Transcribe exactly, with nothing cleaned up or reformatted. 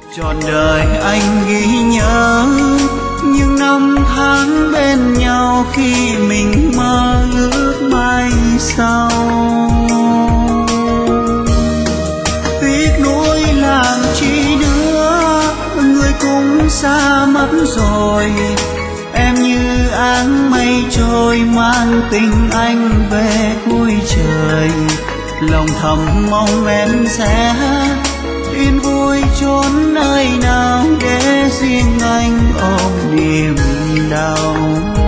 Trọn đời anh ghi nhớ những năm tháng bên nhau khi mình mơ ước mai sau. Tiếc nuối làm chi nữa, người cũng xa mất rồi. Em như áng mây trôi mang tình anh về cuối trời. Lòng thầm mong em sẽ yên vui chốn nơi nào để riêng anh ôm niềm đau.